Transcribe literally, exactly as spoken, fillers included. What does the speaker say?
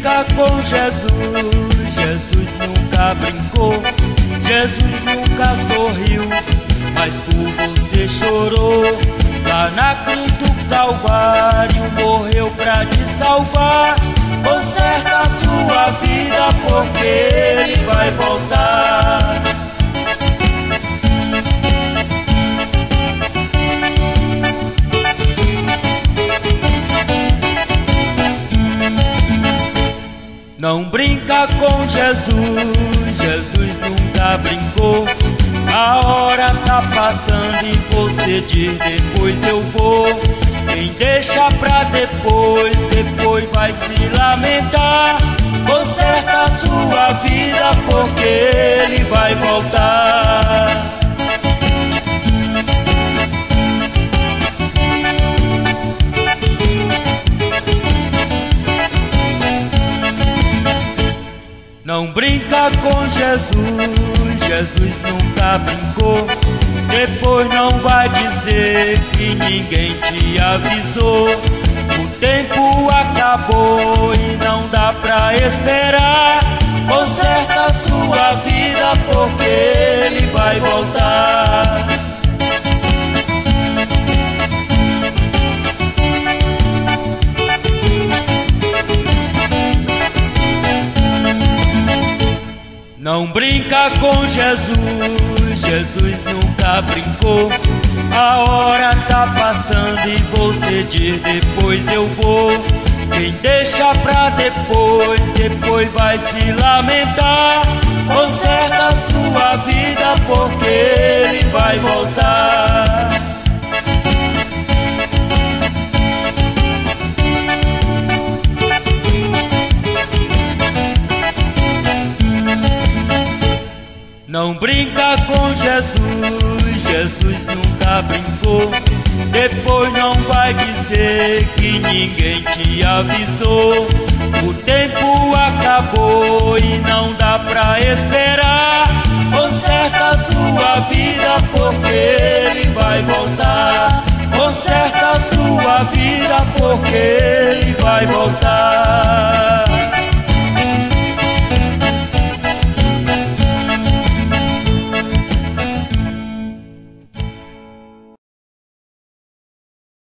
brinca com Jesus, Jesus nunca brincou, Jesus nunca sorriu, mas por você chorou. Lá na cruz do Calvário morreu pra te salvar. Conserta a sua vida porque Ele vai voltar. Não brinca com Jesus, Jesus nunca brincou. A hora tá passando e você diz depois eu vou. Quem deixa pra depois, depois vai se lamentar. Conserta a sua vida porque Ele vai voltar. Não brinca com Jesus, Jesus nunca brincou. Depois não vai dizer que ninguém te avisou. O tempo acabou e não dá pra esperar. Conserta a sua vida porque Ele vai voltar. Não brinca com Jesus, Jesus nunca brincou. A hora tá passando e você diz depois eu vou. Quem deixa pra depois, depois vai se lamentar. Conserta a sua vida porque Ele vai voltar. Não brinca com Jesus, Jesus nunca brincou. Depois não vai dizer que ninguém te avisou. O tempo acabou e não dá pra esperar. Conserta a sua vida porque Ele vai voltar. Conserta a sua vida porque Ele vai voltar.